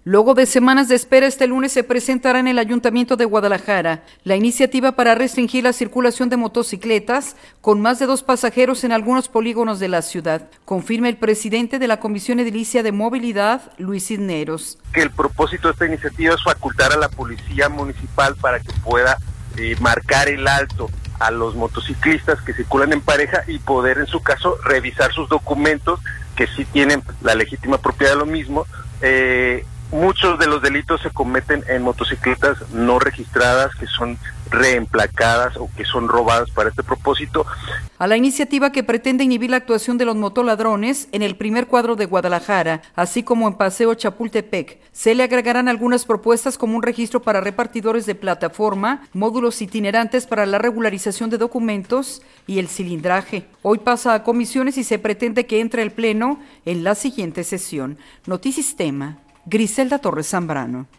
Luego de semanas de espera, este lunes se presentará en el Ayuntamiento de Guadalajara la iniciativa para restringir la circulación de motocicletas con más de 2 pasajeros en algunos polígonos de la ciudad, confirma el presidente de la Comisión Edilicia de Movilidad, Luis Cisneros. Que el propósito de esta iniciativa es facultar a la policía municipal para que pueda marcar el alto a los motociclistas que circulan en pareja y poder, en su caso, revisar sus documentos, que sí tienen la legítima propiedad de lo mismo. Muchos de los delitos se cometen en motocicletas no registradas, que son reemplacadas o que son robadas para este propósito. A la iniciativa, que pretende inhibir la actuación de los motoladrones en el primer cuadro de Guadalajara, así como en Paseo Chapultepec, se le agregarán algunas propuestas como un registro para repartidores de plataforma, módulos itinerantes para la regularización de documentos y el cilindraje. Hoy pasa a comisiones y se pretende que entre al Pleno en la siguiente sesión. Notisistema, Griselda Torres Zambrano.